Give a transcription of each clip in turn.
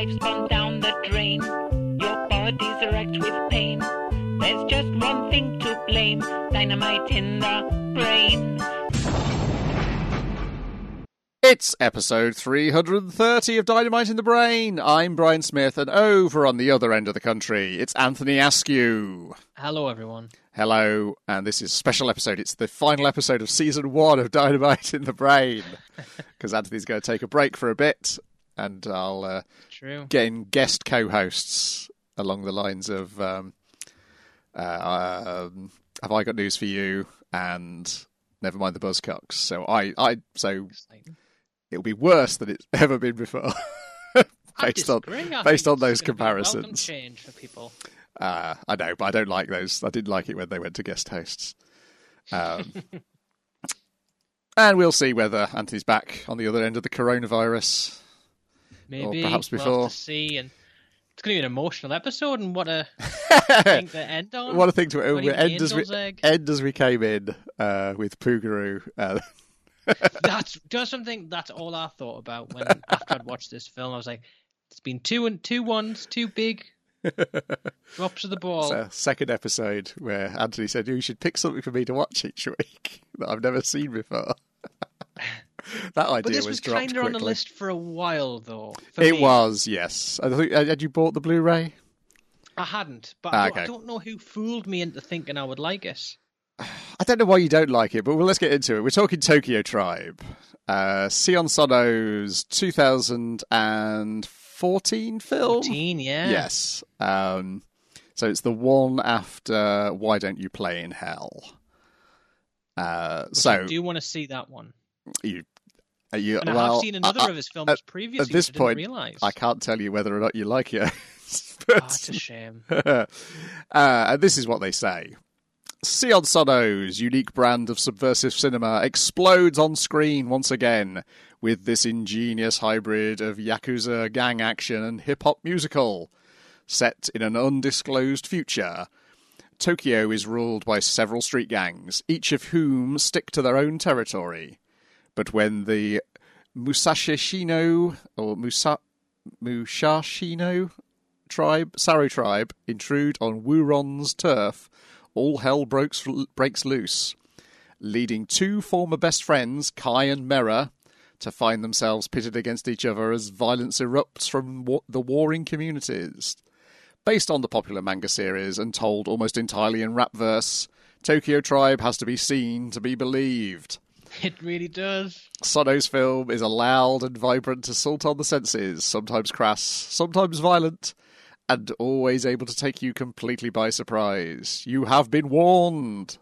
life's gone down the drain. Your body's wrecked with pain. There's just one thing to blame. Dynamite in the brain. It's episode 330 of Dynamite in the Brain. I'm Brian Smith, and over on the other end of the country, it's Anthony Askew. Hello, everyone. Hello, and this is a special episode. It's the final episode of Season 1 of Dynamite in the Brain. Because Anthony's going to take a break for a bit, and I'll get in guest co-hosts along the lines of Have I Got News for You and Never Mind the Buzzcocks. So it'll be worse than it's ever been before. based on those comparisons. Welcome change for people. I know, but I don't like those. I didn't like it when they went to guest hosts. And we'll see whether Anthony's back on the other end of the coronavirus. Maybe. Or perhaps before. We'll have to see. And it's going to be an emotional episode, and what a thing to end on. What a thing to end as we came in with Poogaroo. That's just something. That's all I thought about after I'd watched this film. I was like, it's been two big drops of the ball. It's a second episode where Anthony said, you should pick something for me to watch each week that I've never seen before. That idea but this was kind of dropped on the quickly. list for a while, though. It was, yes. Had you bought the Blu-ray? I hadn't, but Okay. I don't know who fooled me into thinking I would like it. I don't know why you don't like it, but let's get into it. We're talking Tokyo Tribe. Sion Sono's 2014 film? 14, yeah. Yes. So it's the one after Why Don't You Play in Hell? I do want to see that one. And I've seen another of his films previously. At this point, I didn't realise. I can't tell you whether or not you like it. It's a shame. And this is what they say. Sion Sono's unique brand of subversive cinema explodes on screen once again with this ingenious hybrid of Yakuza gang action and hip-hop musical. Set in an undisclosed future, Tokyo is ruled by several street gangs, each of whom stick to their own territory. But when the Musashino Saru tribe intrude on Wuron's turf, all hell breaks loose, leading two former best friends, Kai and Mera, to find themselves pitted against each other as violence erupts from the warring communities. Based on the popular manga series and told almost entirely in rap verse, Tokyo Tribe has to be seen to be believed. It really does. Sono's film is a loud and vibrant assault on the senses, sometimes crass, sometimes violent, and always able to take you completely by surprise. You have been warned.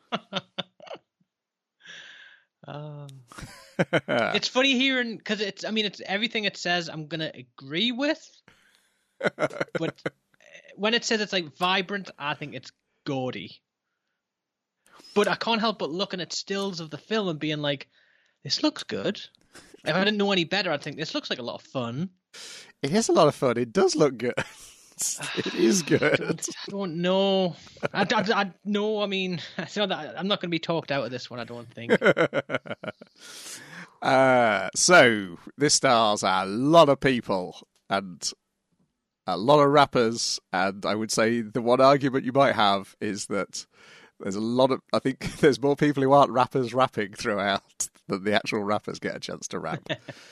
It's funny hearing, because it's everything it says I'm going to agree with, but when it says it's like vibrant, I think it's gaudy. But I can't help but looking at stills of the film and being like, this looks good. If I didn't know any better, I'd think this looks like a lot of fun. It is a lot of fun. It does look good. It is good. I don't know. I know. I mean, I'm not going to be talked out of this one, I don't think. So this stars a lot of people and a lot of rappers, and I would say the one argument you might have is that I think there's more people who aren't rappers rapping throughout than the actual rappers get a chance to rap.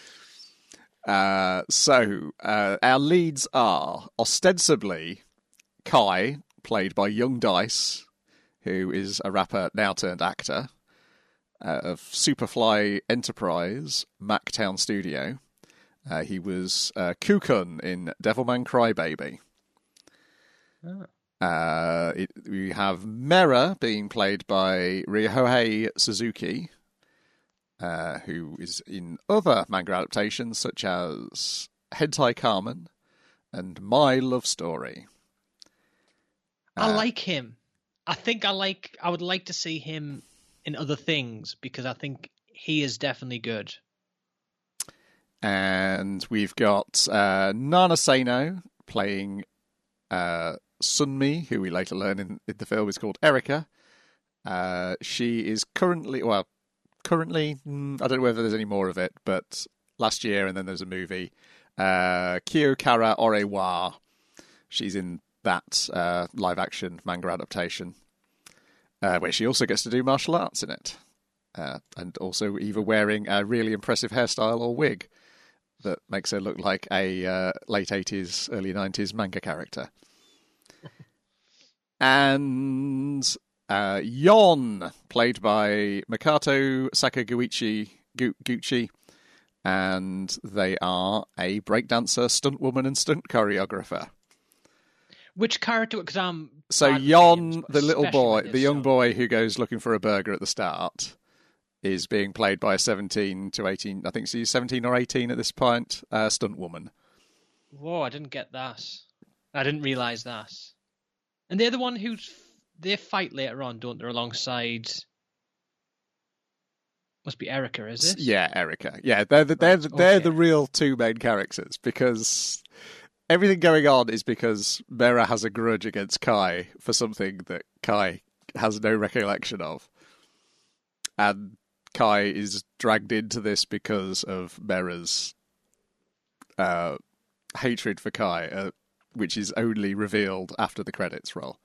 So our leads are ostensibly Kai, played by Young Dice, who is a rapper now turned actor, of Superfly Enterprise, Mactown Studio. He was Kukun in Devilman Crybaby. Oh. We have Mera being played by Ryohei Suzuki, who is in other manga adaptations such as Hentai Carmen and My Love Story. I like him. I would like to see him in other things because I think he is definitely good. And we've got Nana Sano playing Sunmi, who we later learn in the film is called Erika. She is currently, I don't know whether there's any more of it, but last year, and then there's a movie, Kyo-Kara Orewa. She's in that live-action manga adaptation, where she also gets to do martial arts in it. And also either wearing a really impressive hairstyle or wig that makes her look like a late 80s, early 90s manga character. And Yon, played by Makoto Sakaguchi, and they are a breakdancer, stunt woman, and stunt choreographer. Which character? Because I'm so Yon, the little boy, the young boy who goes looking for a burger at the start, is being played by a 17 to 18. I think she's 17 or 18 at this point. Stunt woman. Whoa! I didn't get that. I didn't realise that. And they're the one they fight later on, don't they? Alongside. Must be Erica, is it? Yeah, Erica. Yeah, they're the real two main characters, because everything going on is because Mera has a grudge against Kai for something that Kai has no recollection of. And Kai is dragged into this because of Mera's hatred for Kai, which is only revealed after the credits roll.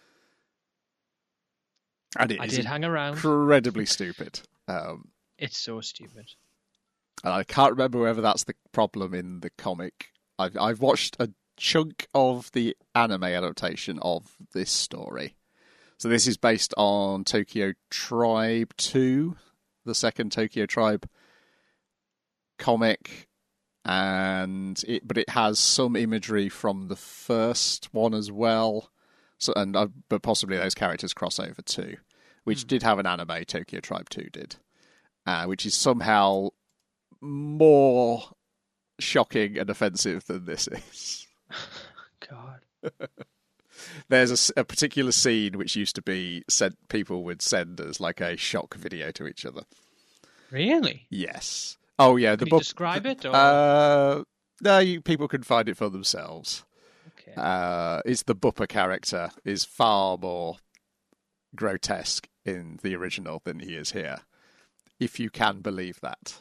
And it is hang around. Incredibly stupid. It's so stupid. And I can't remember whether that's the problem in the comic. I've watched a chunk of the anime adaptation of this story. So this is based on Tokyo Tribe 2, the second Tokyo Tribe comic, but it has some imagery from the first one as well. So but possibly those characters cross over too, which did have an anime. Tokyo Tribe 2 did, which is somehow more shocking and offensive than this is. God. There's a particular scene which used to be people would send as like a shock video to each other. Really? Yes. Oh yeah. Can you describe it? Or? No, people can find it for themselves. Okay. It's the Buppa character is far more grotesque in the original than he is here, if you can believe that.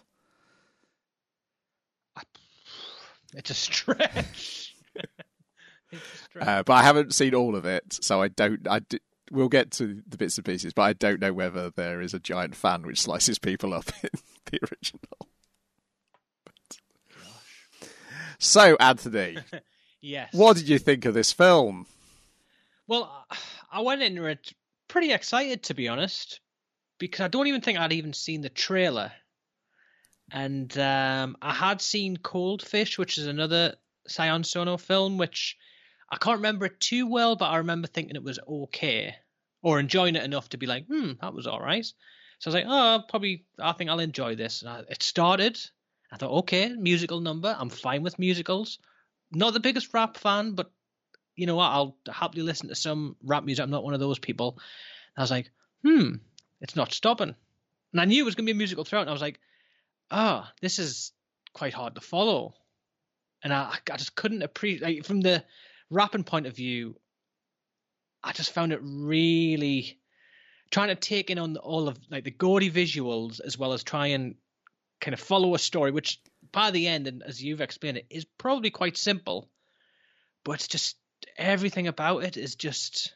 It's a stretch. But I haven't seen all of it, so I don't. We'll get to the bits and pieces, but I don't know whether there is a giant fan which slices people up in the original. So, Anthony, yes, what did you think of this film? Well, I went into it pretty excited, to be honest, because I don't even think I'd even seen the trailer. And I had seen Cold Fish, which is another Sion Sono film, which I can't remember it too well, but I remember thinking it was okay, or enjoying it enough to be like, that was all right. So I was like, I think I'll enjoy this. And it started. I thought, okay, musical number. I'm fine with musicals. Not the biggest rap fan, but you know what? I'll happily listen to some rap music. I'm not one of those people. And I was like, it's not stopping. And I knew it was going to be a musical throughout. And I was like, this is quite hard to follow. And I just couldn't appreciate, from the rapping point of view, I just found it really trying to take in on all of like the gaudy visuals, as well as try and kind of follow a story, which by the end, and as you've explained it, is probably quite simple, but it's just everything about it is just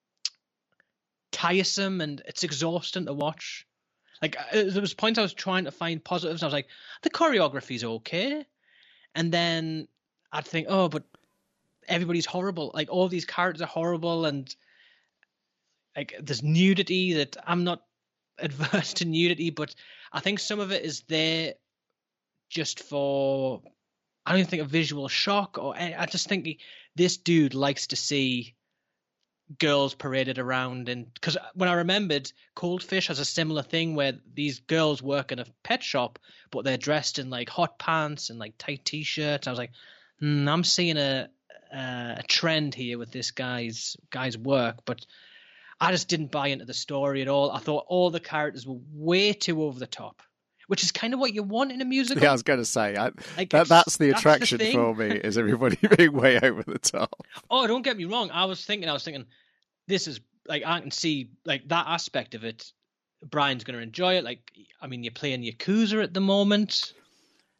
tiresome and it's exhausting to watch. Like there was points I was trying to find positives, and I was like, the choreography's okay, and then I'd think, but everybody's horrible. Like all these characters are horrible, and like there's nudity that I'm not adverse to nudity, but I think some of it is there just for, I don't even think a visual shock, or I just think this dude likes to see girls paraded around. And because when I remembered, Cold Fish has a similar thing where these girls work in a pet shop, but they're dressed in like hot pants and like tight t-shirts. I was like, I'm seeing a trend here with this guy's work, but I just didn't buy into the story at all. I thought all the characters were way too over the top, which is kind of what you want in a musical. Yeah, I was going to say, that's the attraction for me, is everybody being way over the top. Oh, don't get me wrong. I was thinking, this is, like, I can see, like, that aspect of it. Brian's going to enjoy it. Like, I mean, you're playing Yakuza at the moment.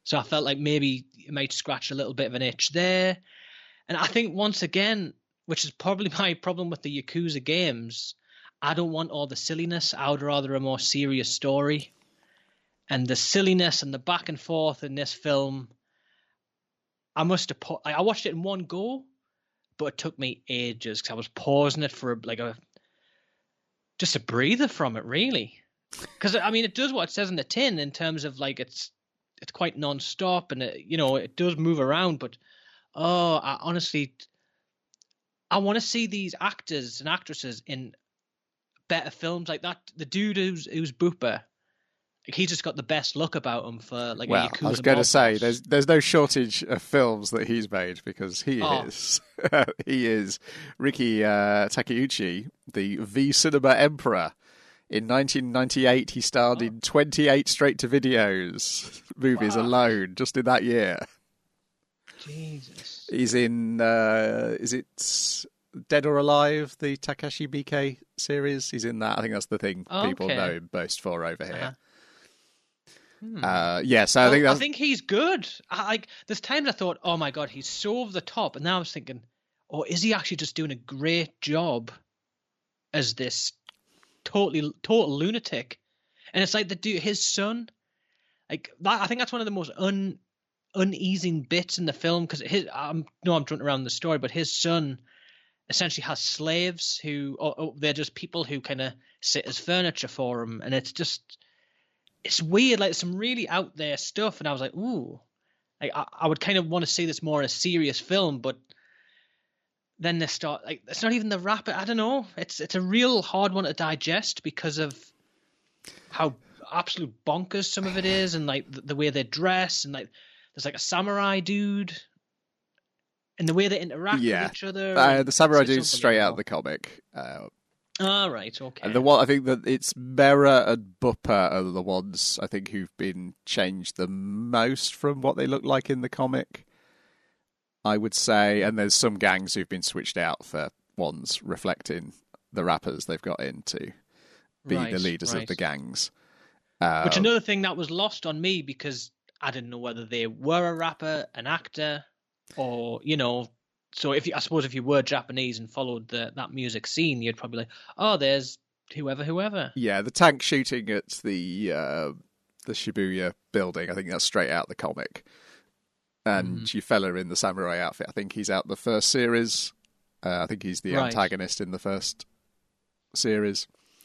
So I felt like maybe it might scratch a little bit of an itch there. And I think once again, which is probably my problem with the Yakuza games, I don't want all the silliness. I would rather a more serious story. And the silliness and the back and forth in this film, I watched it in one go, but it took me ages because I was pausing it for just a breather from it, really. Because I mean, it does what it says in the tin in terms of like it's quite non-stop and it does move around. But I honestly want to see these actors and actresses in better films like that. The dude who's Booper, like, he's just got the best look about him for like a Yakuza. I was going to say there's no shortage of films that he's made because he is Riki Takeuchi, the V Cinema Emperor. In 1998, he starred in 28 straight-to-videos movies alone, just in that year. Jesus. He's in, is it Dead or Alive, the Takashi Miike series? He's in that. I think that's the thing people know him most for over here. So I think he's good. There's times I thought, oh my God, he's so over the top. And now I was thinking, is he actually just doing a great job as this total lunatic? And it's like the dude, his son, like that. I think that's one of the most uneasing bits in the film because I'm jumping around the story, but his son essentially has slaves who they're just people who kind of sit as furniture for him, and it's weird, like some really out there stuff. And I was like, ooh, like I would kind of want to see this more as a serious film, but then they start like it's not even the rapper. I don't know. It's a real hard one to digest because of how absolute bonkers some of it is, and like the way they dress, and like there's like a samurai dude, and the way they interact with each other. The samurai dude's straight out of the comic. Right, okay. And I think that it's Mera and Buppa are the ones I think who've been changed the most from what they look like in the comic, I would say. And there's some gangs who've been switched out for ones reflecting the rappers they've got in to be the leaders of the gangs. Which another thing that was lost on me because I didn't know whether they were a rapper, an actor, or, so I suppose if you were Japanese and followed that music scene, you'd probably like, oh, there's whoever. Yeah, the tank shooting at the Shibuya building, I think that's straight out the comic. And your fella in the samurai outfit, I think he's out the first series. I think he's the antagonist in the first series.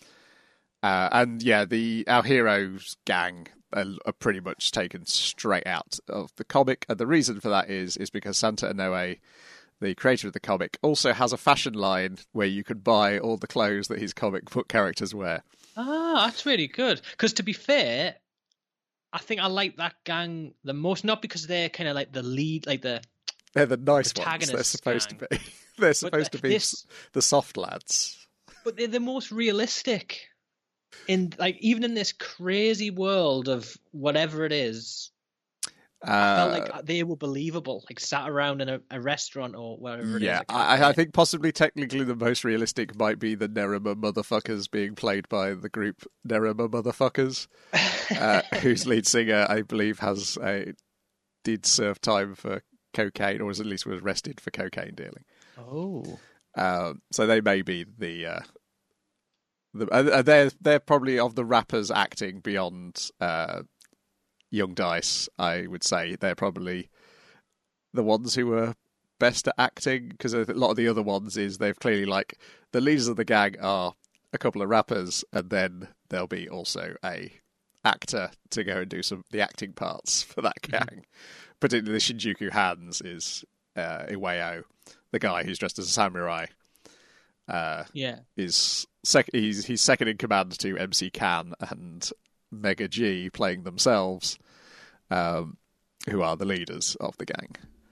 Our hero's gang are pretty much taken straight out of the comic. And the reason for that is because Santa Inoue, the creator of the comic, also has a fashion line where you can buy all the clothes that his comic book characters wear. Ah, that's really good. Because to be fair, I think I like that gang the most, not because they're kind of like the lead, like they're the nice ones. They're supposed to be. They're supposed to be the soft lads. But they're the most realistic. Even in this crazy world of whatever it is, I felt like they were believable, like sat around in a restaurant or wherever it is. Yeah, I think possibly technically the most realistic might be the Nerima Motherfuckers being played by the group Nerima Motherfuckers, whose lead singer, I believe, did serve time for cocaine, or at least was arrested for cocaine dealing. Oh. So they may be they're probably of the rappers acting beyond Young Dice. I would say they're probably the ones who were best at acting, because a lot of the other ones is they've clearly like the leaders of the gang are a couple of rappers, and then there'll be also a actor to go and do some the acting parts for that gang. Particularly the Shinjuku Hands is Iwao, the guy who's dressed as a samurai. He's second in command to MC Kan and Mega G playing themselves, who are the leaders of the gang.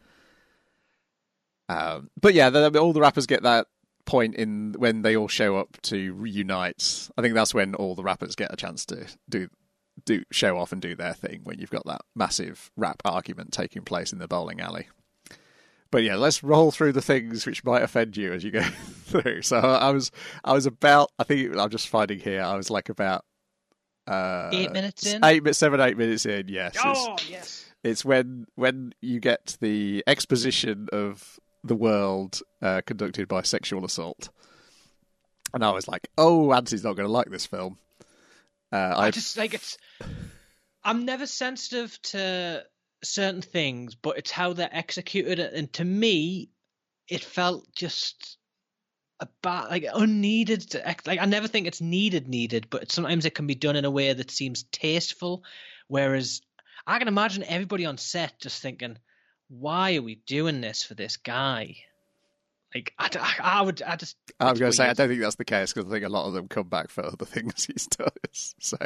But yeah, all the rappers get that point in when they all show up to reunite. I think that's when all the rappers get a chance to do show off and do their thing, when you've got that massive rap argument taking place in the bowling alley. But yeah, let's roll through the things which might offend you as you go through. So I was about, I think I'm just finding here, I was like about 8 minutes in? 7, 8 minutes in, yes. Oh, yes. It's when you get the exposition of the world conducted by sexual assault. And I was like, oh, Auntie's not going to like this film. I just like it's. I'm never sensitive to certain things, but it's how they're executed, and to me, it felt just about like unneeded. Like I never think it's needed, but sometimes it can be done in a way that seems tasteful. Whereas I can imagine everybody on set just thinking, "Why are we doing this for this guy?" Like I was going to say I don't think that's the case because I think a lot of them come back for other things he's done. So,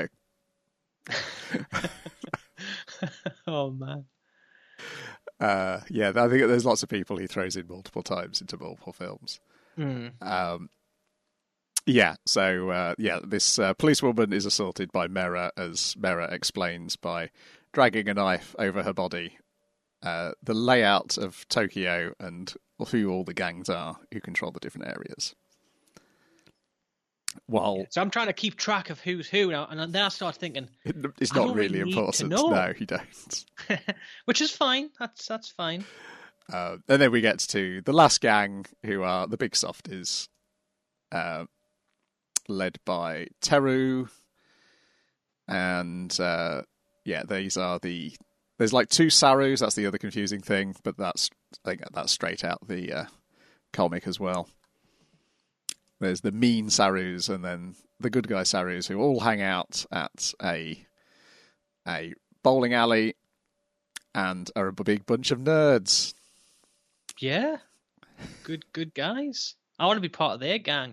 oh man, yeah, I think there's lots of people he throws in multiple times into multiple films. Yeah, so this policewoman is assaulted by Mera, as Mera explains by dragging a knife over her body. The layout of Tokyo and who all the gangs are who control the different areas. So I'm trying to keep track of who's who now, and then I start thinking it's not really important. No, you don't. Which is fine. That's fine. And then we get to the last gang, who are the big softies, led by Teru, and these are the. There's like two Sarus. That's the other confusing thing, but I think that's straight out the comic as well. There's the mean Sarus and then the good guy Sarus, who all hang out at a bowling alley and are a big bunch of nerds. Yeah, good guys. I want to be part of their gang.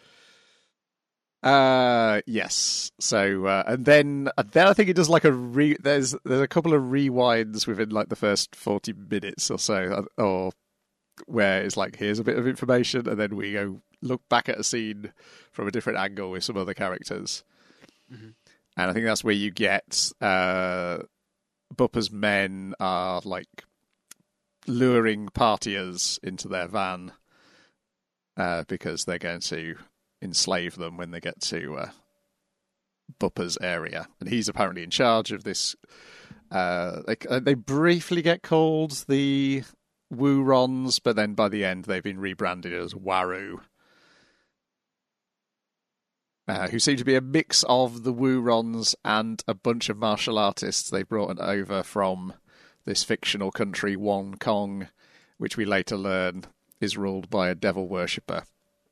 Yes. So, and then I think it does like there's a couple of rewinds within like the first 40 minutes or so, or where it's like, here's a bit of information, and then we go look back at a scene from a different angle with some other characters. Mm-hmm. And I think that's where you get, Bupper's men are like luring partiers into their van, because they're going to enslave them when they get to Bupper's area, and he's apparently in charge of this. They briefly get called the Wurons, but then by the end they've been rebranded as Waru, who seem to be a mix of the Wurons and a bunch of martial artists they brought over from this fictional country, Wong Kong, which we later learn is ruled by a devil worshipper.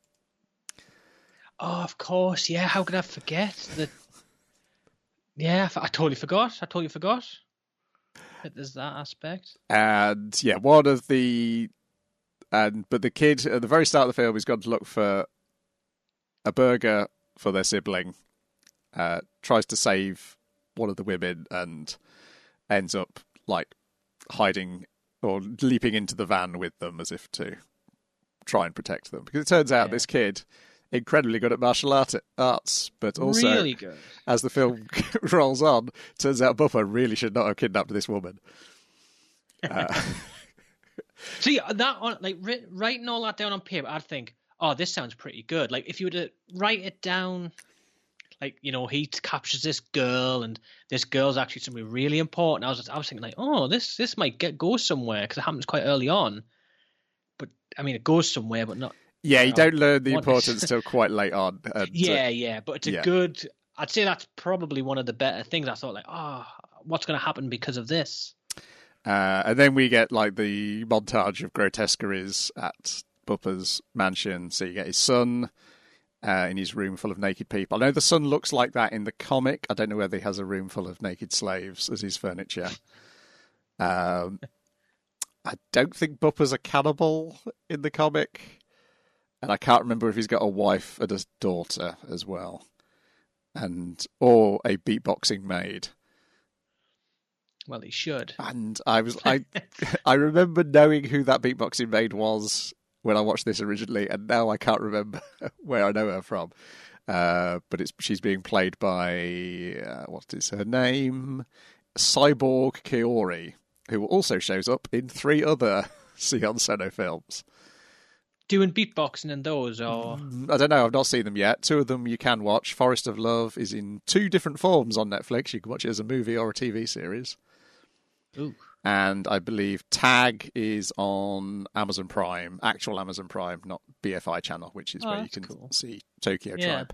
Oh, of course, yeah. How could I forget that? Yeah, I totally forgot. That there's that aspect. And yeah, but the kid at the very start of the film has gone to look for a burger for their sibling. Tries to save one of the women and ends up like hiding or leaping into the van with them as if to try and protect them. Because it turns out this kid, incredibly good at martial arts, but also, really good. As the film rolls on, turns out Buffer really should not have kidnapped this woman. See, writing all that down on paper, I'd think, oh, this sounds pretty good. Like, if you were to write it down, like, you know, he captures this girl, and this girl's actually somebody really important. I was thinking, like, oh, this might go somewhere, because it happens quite early on. But, I mean, it goes somewhere, but not... Yeah, you don't learn the importance till quite late on. And, yeah, but it's a good... I'd say that's probably one of the better things. I thought, like, what's going to happen because of this? And then we get, like, the montage of grotesqueries at Bupper's mansion. So you get his son in his room full of naked people. I know the son looks like that in the comic. I don't know whether he has a room full of naked slaves as his furniture. I don't think Bupper's a cannibal in the comic. And I can't remember if he's got a wife and a daughter as well, or a beatboxing maid. Well, he should. And I remember knowing who that beatboxing maid was when I watched this originally, and now I can't remember where I know her from. But she's being played by what is her name? Cyborg Kaori, who also shows up in 3 other Sion Sono films. Doing beatboxing in those, or I don't know. I've not seen them yet. 2 of them you can watch. Forest of Love is in 2 different forms on Netflix. You can watch it as a movie or a TV series. Ooh. And I believe Tag is on Amazon Prime, actual Amazon Prime, not BFI channel, which is where you can see Tokyo Tribe.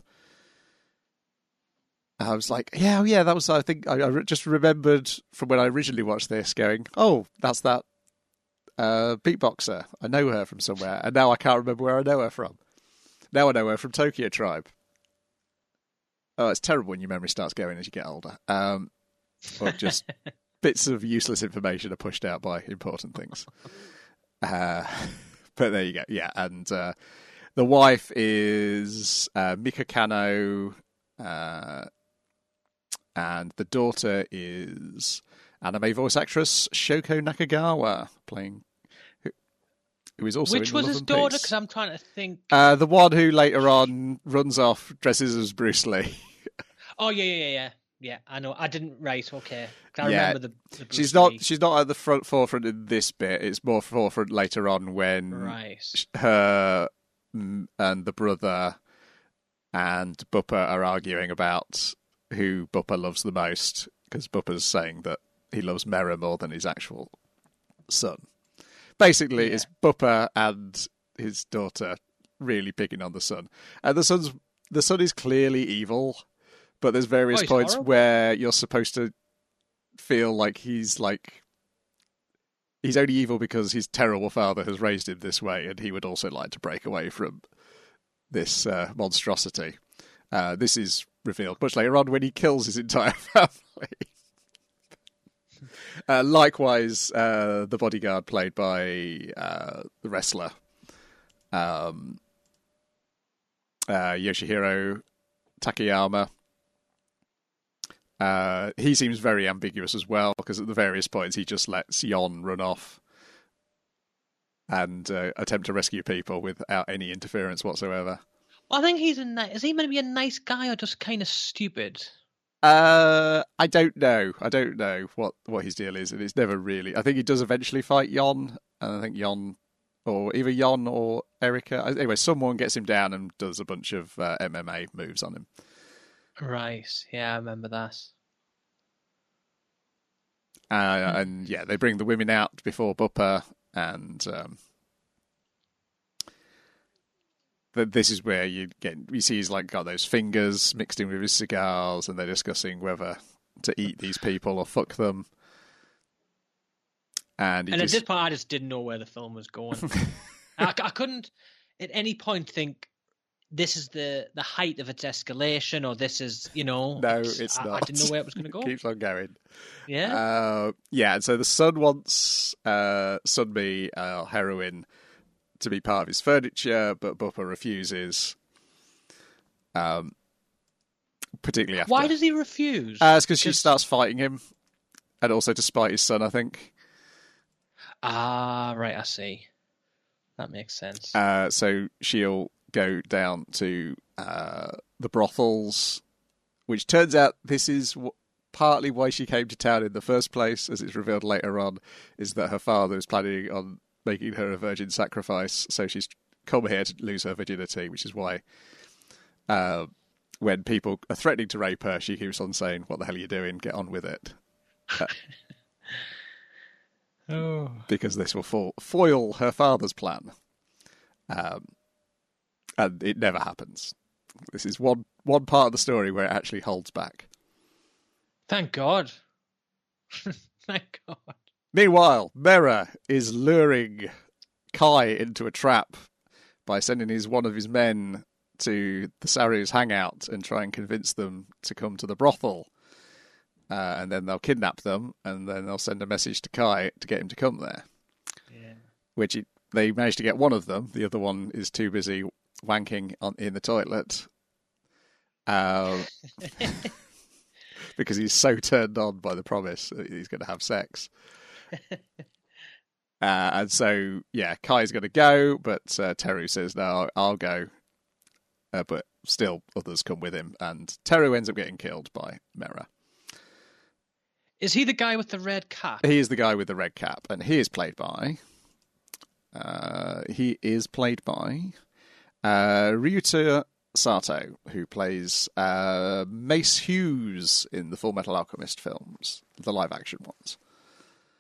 I was like, yeah, that was, I think, I just remembered from when I originally watched this going, oh, that's that beatboxer. I know her from somewhere. And now I can't remember where I know her from. Now I know her from Tokyo Tribe. Oh, it's terrible when your memory starts going as you get older. Or just bits of useless information are pushed out by important things. But there you go. Yeah, and the wife is Mika Kano, and the daughter is anime voice actress Shoko Nakagawa, who is also Which in was Love his and daughter? Peace. Because I'm trying to think. The one who later on runs off, dresses as Bruce Lee. Oh yeah. Yeah, I know. I didn't. Right, okay. I remember the Bruce she's Lee. not at the forefront in this bit. It's more forefront later on when her and the brother and Buppa are arguing about who Buppa loves the most, because Buppa's saying that he loves Mera more than his actual son. Basically, it's Buppa and his daughter really picking on the son, and the son is clearly evil. But there's various points horrible. Where you're supposed to feel like he's only evil because his terrible father has raised him this way, and he would also like to break away from this monstrosity. This is revealed much later on when he kills his entire family. Likewise, the bodyguard played by the wrestler Yoshihiro Takayama. He seems very ambiguous as well, because at the various points he just lets Yon run off and attempt to rescue people without any interference whatsoever. Well, I think is he meant to be a nice guy or just kind of stupid? I don't know. I don't know what his deal is, and it's never really. I think he does eventually fight Yon, and I think Yon, or either Yon or Erika. Anyway, someone gets him down and does a bunch of MMA moves on him. Right, yeah, I remember that. And yeah, they bring the women out before Buppa, and this is where you see he's like got those fingers mixed in with his cigars, and they're discussing whether to eat these people or fuck them. And at this point, I just didn't know where the film was going. I couldn't at any point think this is the height of its escalation, or this is, No, it's not. I didn't know where it was going to go. Keeps on going. Yeah. And so the son wants Sunmi, heroine, to be part of his furniture, but Buppa refuses. Particularly after. Why does he refuse? It's because she starts fighting him, and also to spite his son, I think. Ah, right, I see. That makes sense. So she'll go down to the brothels, which turns out this is partly why she came to town in the first place, as it's revealed later on, is that her father is planning on making her a virgin sacrifice, so she's come here to lose her virginity, which is why when people are threatening to rape her, she keeps on saying, what the hell are you doing? Get on with it. Because this will foil her father's plan. And it never happens. This is one part of the story where it actually holds back. Thank God. Thank God. Meanwhile, Mera is luring Kai into a trap by sending one of his men to the Saru's hangout and try and convince them to come to the brothel. And then they'll kidnap them, and then they'll send a message to Kai to get him to come there. Yeah. Which they managed to get one of them. The other one is too busy wanking in the toilet. Because he's so turned on by the promise that he's going to have sex. And so, yeah, Kai's going to go, but Teru says, no, I'll go. But still, others come with him, and Teru ends up getting killed by Mera. Is he the guy with the red cap? He is the guy with the red cap, and he is played by... Ryuta Sato, who plays Mace Hughes in the Full Metal Alchemist films, the live-action ones.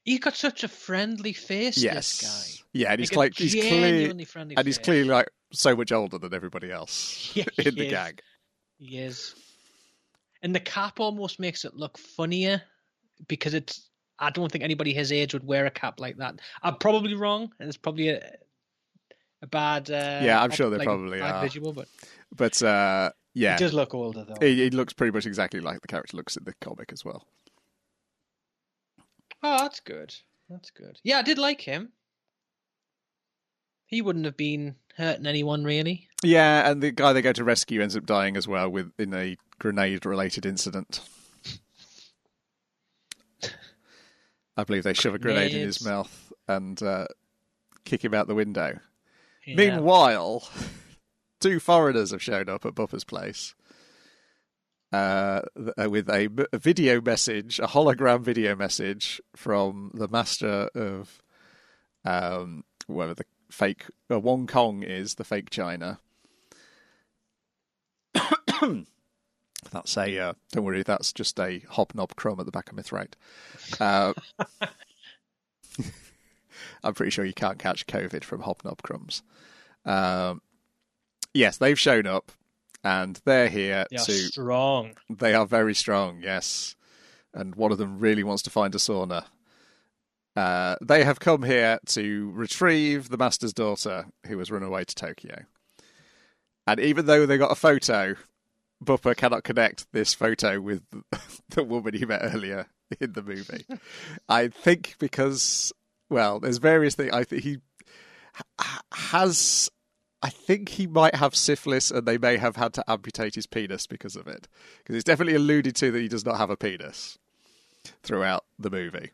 He's got such a friendly face, Yes. this guy. Yeah, and he's Like a he's clearly genuinely friendly and he's face. clearly like so much older than everybody else Yeah, in the he is. gang. He is. And the cap almost makes it look funnier because I don't think anybody his age would wear a cap like that. I'm probably wrong, and it's probably a bad. Yeah, I'm sure they probably bad are. visual, but But yeah, he does look older though. he looks pretty much exactly like the character looks in the comic as well. Oh, that's good. That's good. Yeah, I did like him. He wouldn't have been hurting anyone really. Yeah, and the guy they go to rescue ends up dying as well in a grenade-related incident. I believe they shove a grenade in his mouth and kick him out the window. Yeah. Meanwhile, two foreigners have shown up at Bupper's place with a video message, a hologram video message from the master of whoever the fake Wong Kong is, the fake China. That's a don't worry, that's just a hobnob crumb at the back of my throat. I'm pretty sure you can't catch COVID from hobnob crumbs. Yes, they've shown up, and they're here They are to. strong. They are very strong, yes, and one of them really wants to find a sauna. They have come here to retrieve the master's daughter, who has run away to Tokyo. And even though they got a photo, Bupper cannot connect this photo with the woman he met earlier in the movie. I think because, well, there's various things. I think he has. I think he might have syphilis, and they may have had to amputate his penis because of it. Because it's definitely alluded to that he does not have a penis throughout the movie.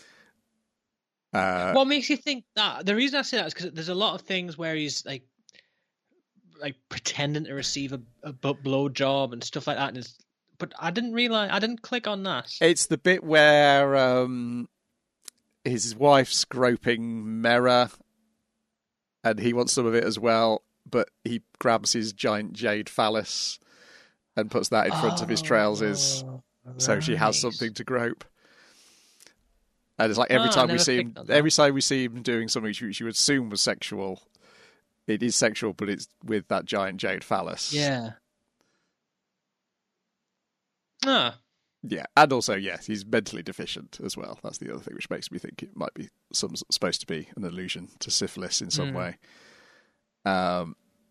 What makes you think that? The reason I say that is because there's a lot of things where he's like pretending to receive a blow job and stuff like that. But I didn't click on that. It's the bit where his wife's groping Mera, and he wants some of it as well, but he grabs his giant jade phallus and puts that in front of his trousers, so she has something to grope. And it's like every time we see him doing something you would assume was sexual, it is sexual, but it's with that giant jade phallus. Yeah. Ah. Yeah, and also, yes, he's mentally deficient as well. That's the other thing, which makes me think it might be supposed to be an allusion to syphilis in some way. Yeah,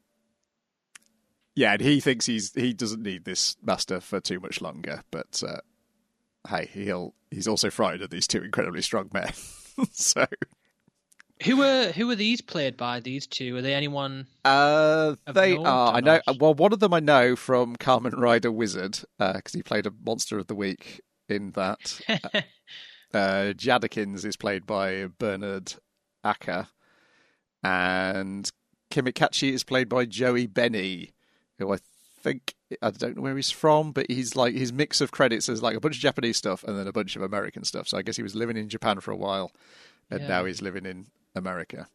and he thinks he doesn't need this master for too much longer, but hey, he's also frightened of these two incredibly strong men. So, who are these played by? These two, are they anyone? They are. I know. Well, one of them I know from Kamen Rider Wizard because he played a Monster of the Week in that. Jadakins is played by Bernard Acker, and Kimikachi is played by Joey Benny, who I don't know where he's from, but he's like his mix of credits is like a bunch of Japanese stuff and then a bunch of American stuff. So I guess he was living in Japan for a while, and now he's living in America.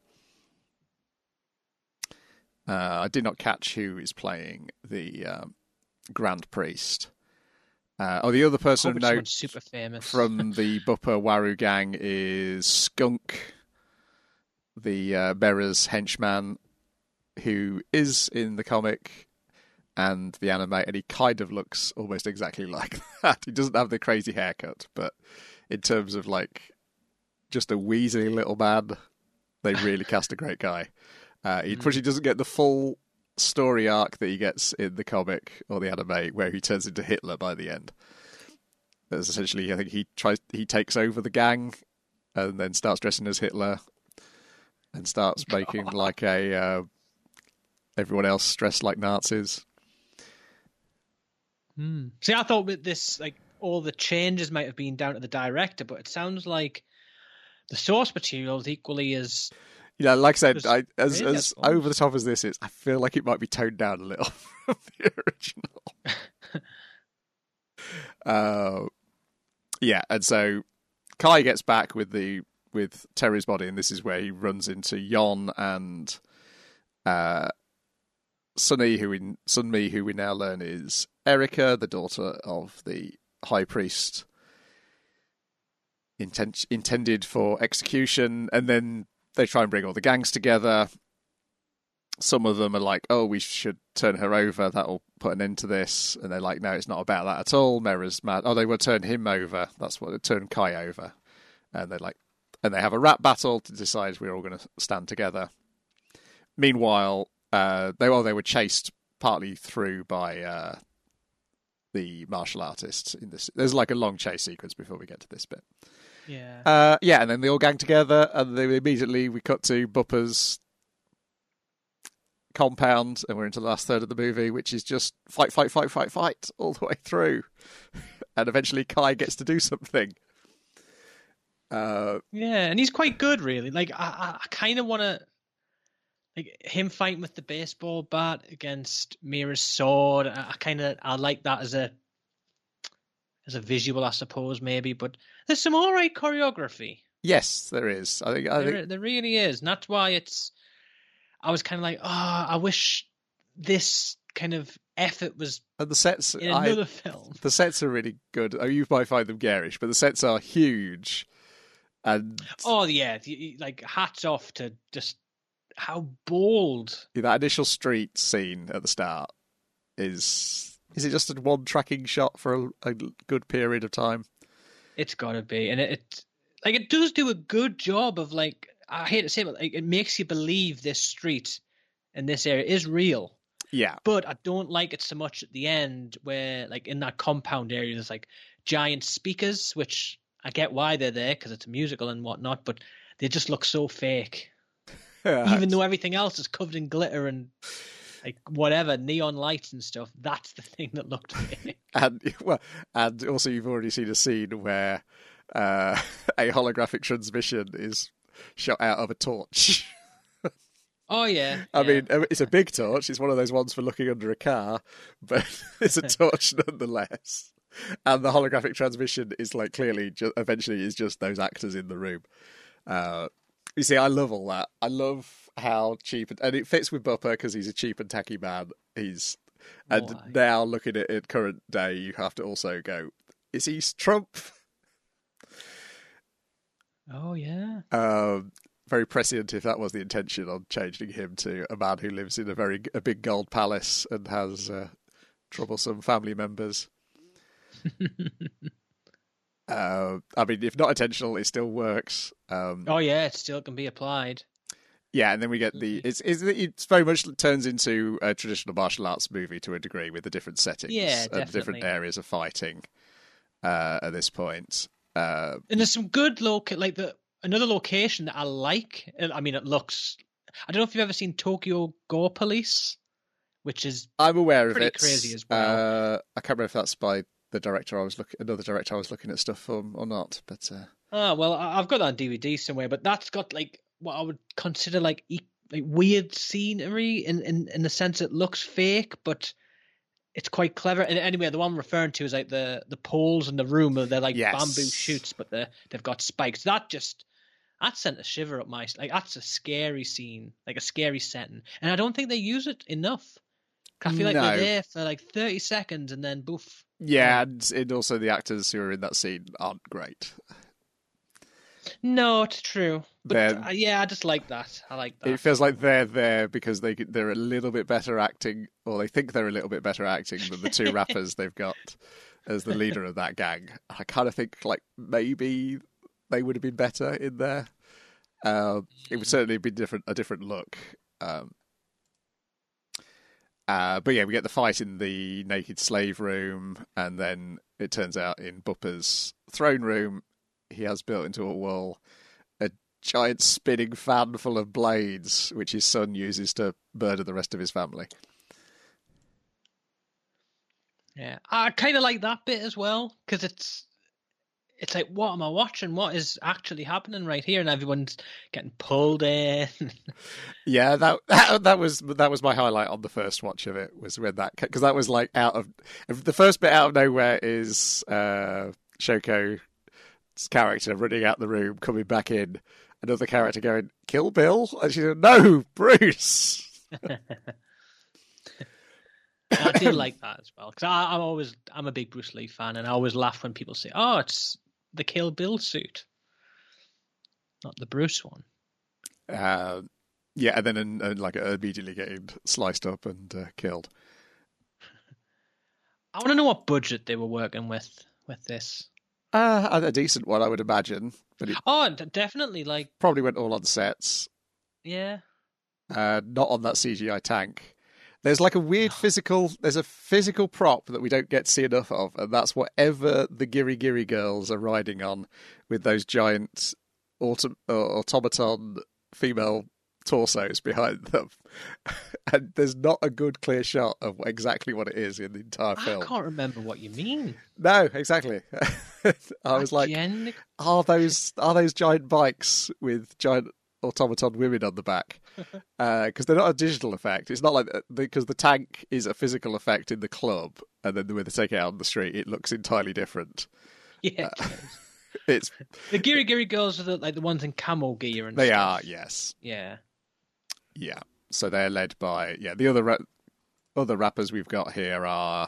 I did not catch who is playing the Grand Priest. The other person I know super famous from the Bupper Waru gang is Skunk, the Mera's henchman, who is in the comic and the anime, and he kind of looks almost exactly like that. He doesn't have the crazy haircut, but in terms of like just a weaselly little man, they really cast a great guy. He probably doesn't get the full story arc that he gets in the comic or the anime, where he turns into Hitler by the end. That's essentially, I think he takes over the gang and then starts dressing as Hitler and starts making like a everyone else dressed like Nazis. See, I thought with this, like, all the changes might have been down to the director, but it sounds like the source material is equally as... Yeah, like I said, as over the top as this is, I feel like it might be toned down a little from the original. Yeah, and so Kai gets back with Terry's body, and this is where he runs into Yon and Sunmi, who we now learn is Erika, the daughter of the High Priest. intended for execution, and then they try and bring all the gangs together. Some of them are like, oh, we should turn her over, that'll put an end to this. And they're like, no, it's not about that at all. Mera's mad. Oh, they will turn him over. That's what they turn Kai over. And they're like, and they have a rap battle to decide we're all going to stand together. Meanwhile, they were chased partly through by the martial artists in this. There's like a long chase sequence before we get to this bit. Yeah. And then they all gang together, and we cut to Bupper's compound, and we're into the last third of the movie, which is just fight all the way through. And eventually Kai gets to do something. Yeah, and he's quite good, really. Like, I kind of want to, like, him fighting with the baseball bat against Mira's sword. I like that as a visual, I suppose, maybe. But there's some all right choreography. Yes, there is. I think there really is, and that's why I was kind of like, I wish this kind of effort was and the sets in another film. The sets are really good. Oh, you might find them garish, but the sets are huge. And oh yeah, like hats off to just how bold. That initial street scene at the start is it just a one tracking shot for a good period of time? It's got to be, and it does do a good job of, like, I hate to say it, but like, it makes you believe this street and this area is real. Yeah. But I don't like it so much at the end where, like, in that compound area, there's like giant speakers, which I get why they're there because it's a musical and whatnot, but they just look so fake. Even though everything else is covered in glitter and like whatever, neon lights and stuff, that's the thing that looked fake. And also you've already seen a scene where a holographic transmission is shot out of a torch. Oh, yeah. I mean, it's a big torch. It's one of those ones for looking under a car, but it's a torch nonetheless. And the holographic transmission is like clearly, eventually, is just those actors in the room. You see, I love all that. I love how cheap, and it fits with Bupper because he's a cheap and tacky man. Now looking at it current day, you have to also go, is he Trump? Oh, yeah. Very prescient if that was the intention on changing him to a man who lives in a big gold palace and has troublesome family members. I mean, if not intentional, it still works. Oh yeah, it still can be applied. Yeah, and then we get it's very much turns into a traditional martial arts movie to a degree with the different settings and different areas of fighting at this point. And there's some good another location that I like. I mean, it looks. I don't know if you've ever seen Tokyo Gore Police, which is I'm aware of it. Pretty crazy as well. I can't remember if that's by the director another director I was looking at stuff from or not. But well, I've got that on DVD somewhere. But that's got like what I would consider like weird scenery in the sense it looks fake, but it's quite clever. And anyway, the one I'm referring to is like the poles in the room. They're like bamboo shoots, but they've got spikes. That sent a shiver up my... Like, that's a scary scene, like a scary setting. And I don't think they use it enough. I feel like they're there for like 30 seconds and then boof. Yeah, and also the actors who are in that scene aren't great. No, it's true. But I just like that. I like that. It feels like they're there because they're a little bit better acting, or they think they're a little bit better acting than the two rappers they've got as the leader of that gang. I kind of think like maybe they would have been better in there. It would certainly be a different look. But yeah, we get the fight in the naked slave room, and then it turns out in Bupper's throne room, he has built into a wall a giant spinning fan full of blades, which his son uses to murder the rest of his family. Yeah, I kind of like that bit as well, because it's like, what am I watching? What is actually happening right here? And everyone's getting pulled in. Yeah, that was my highlight on the first watch of it, was when that, because that was like the first bit out of nowhere is Shoko's character running out the room, coming back in, another character going, "Kill Bill," and she said, "No, Bruce." I did like that as well, because I'm a big Bruce Lee fan, and I always laugh when people say, "Oh, it's the Kill Bill suit, not the Bruce one. Yeah, and then like immediately getting sliced up and killed. I want to know what budget they were working with this. A decent one, I would imagine, but it Definitely, like, probably went all on sets. yeah. Not on that CGI tank. There's like a weird there's a physical prop that we don't get to see enough of, and that's whatever the Giri Giri girls are riding on with those giant automaton female torsos behind them. And there's not a good clear shot of exactly what it is in the entire film. I can't remember what you mean. No, exactly. I was like, are those giant bikes with giant automaton women on the back? Because they're not a digital effect. It's not like because the tank is a physical effect in the club, and then when they take it out on the street, it looks entirely different. Yeah, it's the Giri Giri girls are the ones in camo gear and they stuff. are, yes, Yeah. So they're led by the other rappers we've got here are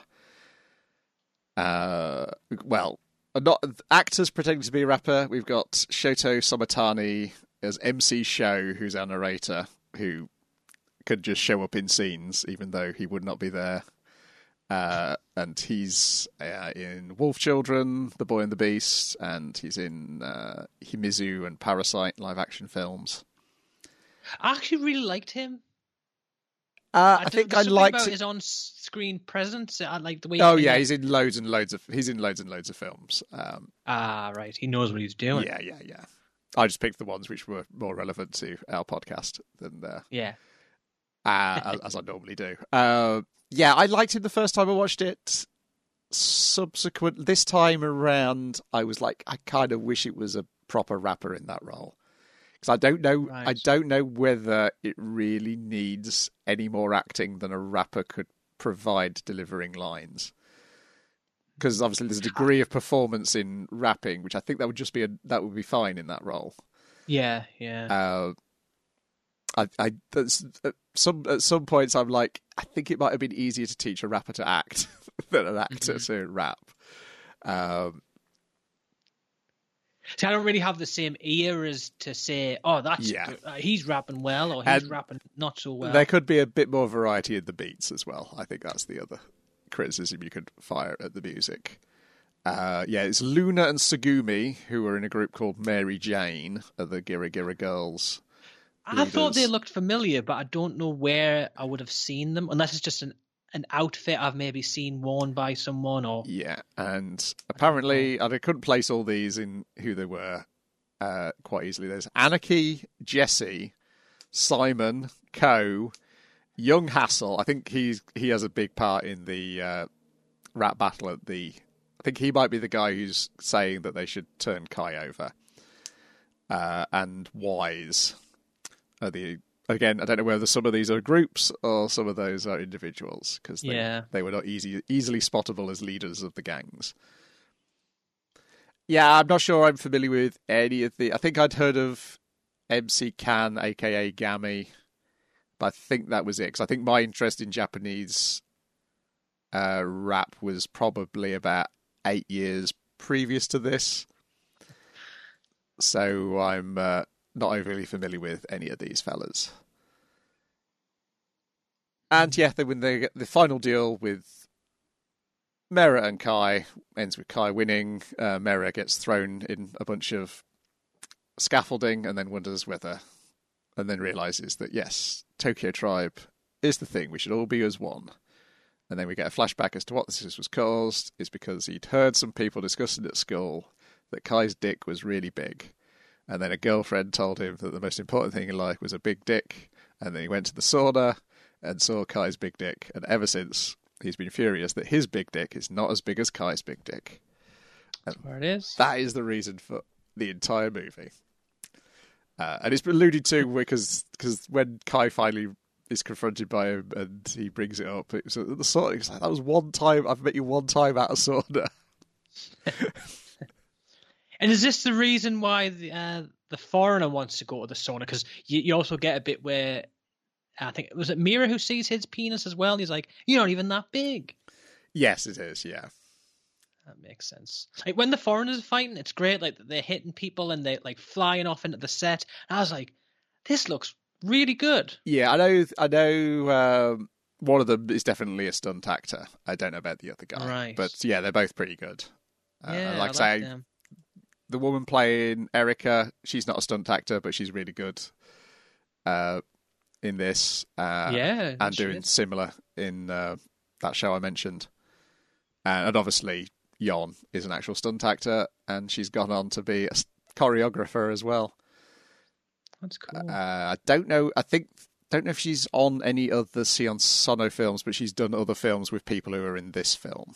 not actors pretending to be a rapper. We've got Shoto Somatani as MC Show, who's our narrator, who could just show up in scenes even though he would not be there. And he's in Wolf Children, The Boy and the Beast, and he's in Himizu and Parasite live action films. I actually really liked him. I think I liked about his on-screen presence. I like the way. Oh yeah, he's in loads and loads of films. Right. He knows what he's doing. Yeah. I just picked the ones which were more relevant to our podcast than as I normally do. I liked him the first time I watched it. Subsequent this time around, I was like, I kind of wish it was a proper rapper in that role. I don't know. Right. I don't know whether it really needs any more acting than a rapper could provide delivering lines. Because obviously there's a degree of performance in rapping, which I think that would just be that would be fine in that role. Yeah. At some points I'm like, I think it might have been easier to teach a rapper to act than an actor to rap. See, I don't really have the same ear as to say, oh, that's he's rapping well, or he's rapping not so well. There could be a bit more variety in the beats as well. I think that's the other criticism you could fire at the music. It's Luna and Sugumi, who are in a group called Mary Jane, are the Gira Gira Girls. I thought they looked familiar, but I don't know where I would have seen them, unless it's just an outfit I've maybe seen worn by someone. Or and apparently I couldn't place all these in who they were quite easily. There's Anarchy, Jesse, Simon, Ko, Young Hassel. I think he has a big part in the rap battle at the. I think he might be the guy who's saying that they should turn Kai over. And Wise are the. Again, I don't know whether some of these are groups or some of those are individuals, because they were not easily spottable as leaders of the gangs. Yeah, I'm not sure I'm familiar with any of the... I think I'd heard of MC Kan, a.k.a. Gami, but I think that was it, because I think my interest in Japanese rap was probably about 8 years previous to this. So I'm... not overly familiar with any of these fellas. And they win the final deal with Mera and Kai, ends with Kai winning. Mera gets thrown in a bunch of scaffolding and then wonders whether, and then realises that yes, Tokyo Tribe is the thing, we should all be as one. And then we get a flashback as to what this was caused. Is because he'd heard some people discussing at school that Kai's dick was really big. And then a girlfriend told him that the most important thing in life was a big dick. And then he went to the sauna and saw Kai's big dick. And ever since, he's been furious that his big dick is not as big as Kai's big dick. And that's where it is. That is the reason for the entire movie. And it's been alluded to because when Kai finally is confronted by him and he brings it up, it was at the sauna. He's like, that was one time, I've met you one time at a sauna. And is this the reason why the foreigner wants to go to the sauna? Because you also get a bit where, I think, was it Mira who sees his penis as well? He's like, you're not even that big. Yes, it is, yeah. That makes sense. Like when the foreigners are fighting, it's great. Like they're hitting people and they're like flying off into the set. And I was like, this looks really good. Yeah, I know. One of them is definitely a stunt actor. I don't know about the other guy, Right. but yeah, they're both pretty good. Yeah, like I say, them. the woman playing Erica, she's not a stunt actor, but she's really good in this. Yeah, and she doing is. similar in that show I mentioned. And obviously, Yon is an actual stunt actor, and she's gone on to be a choreographer as well. That's cool. I don't know. Don't know if she's on any other Sion Sono films, but she's done other films with people who are in this film.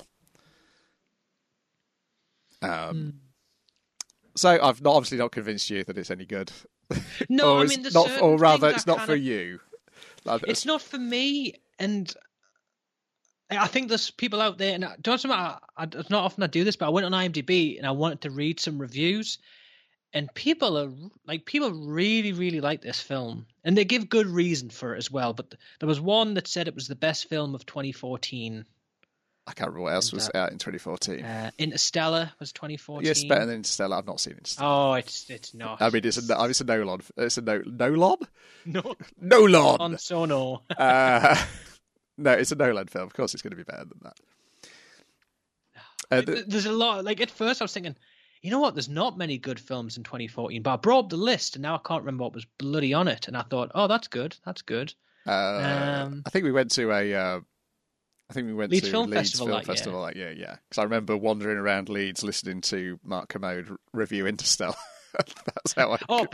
So I've obviously not convinced you that it's any good. No, or I it's mean, there's not, certain or rather, things it's I not kind for of- you. It's not for me, and I think there's people out there, and don't matter. It's not often I do this, but I went on IMDb and I wanted to read some reviews, and people really, really like this film, and they give good reason for it as well. But there was one that said it was the best film of 2014. I can't remember what else was out in 2014. Interstellar was 2014. Yes, better than Interstellar. I've not seen Interstellar. Oh, it's not. I mean, it's a Nolan. It's a Nolan. No, Nolan. on Sono. No, it's a Nolan film. Of course, it's going to be better than that. There's a lot. Like at first, I was thinking, you know what? There's not many good films in 2014. But I brought up the list, and now I can't remember what was bloody on it. And I thought, oh, that's good. That's good. I think we went to Leeds Film Leeds Festival Film that year. Festival that year, yeah. Because I remember wandering around Leeds listening to Mark Commode review Interstellar. That's how I... Oh,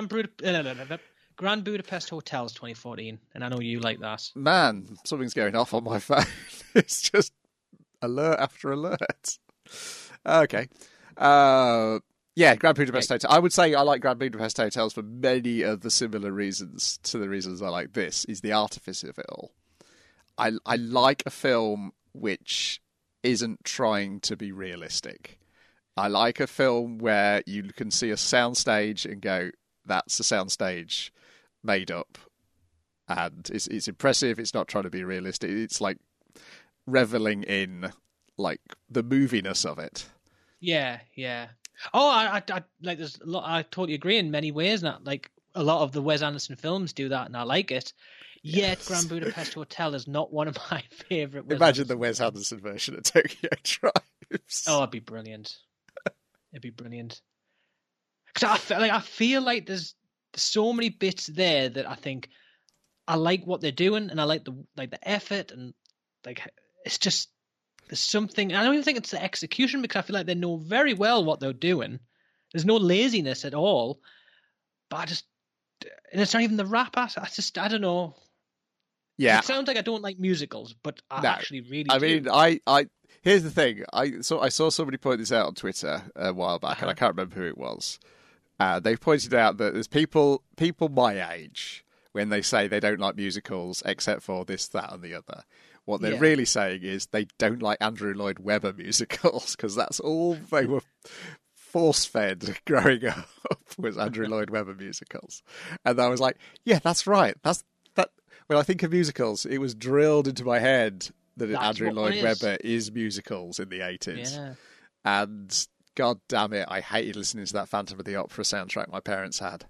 Grand Budapest Hotels 2014. And I know you like that. Man, something's going off on my phone. It's just alert after alert. Okay. Yeah, Grand Budapest Hotel. I would say I like Grand Budapest Hotels for many of the similar reasons to the reasons I like this, is the artifice of it all. I like a film which isn't trying to be realistic. I like a film where you can see a soundstage and go, that's a soundstage made up. And it's impressive. It's not trying to be realistic. It's like reveling in like the moviness of it. Yeah, yeah. Oh, I like. There's a lot. I totally agree in many ways. Not like a lot of the Wes Anderson films do that, and I like it. Yet, Grand Budapest Hotel is not one of my favorite. Imagine the Wes Anderson version of Tokyo Drives. Oh, it'd be brilliant. It'd be brilliant. Because I feel like there's so many bits there that I think I like what they're doing, and I like the effort, and like it's just there's something. I don't even think it's the execution, because I feel like they know very well what they're doing. There's no laziness at all, but and it's not even the rap. I don't know. Yeah, it sounds like I don't like musicals, but I actually really do. I mean, I here's the thing. I saw somebody point this out on Twitter a while back, and I can't remember who it was. They pointed out that there's people my age, when they say they don't like musicals except for this, that, and the other, what they're really saying is they don't like Andrew Lloyd Webber musicals, because that's all they were force-fed growing up was Andrew Lloyd Webber musicals. And I was like, yeah, that's right. That. When I think of musicals, it was drilled into my head that Andrew Lloyd Webber is musicals in the 80s. Yeah. And god damn it, I hated listening to that Phantom of the Opera soundtrack my parents had.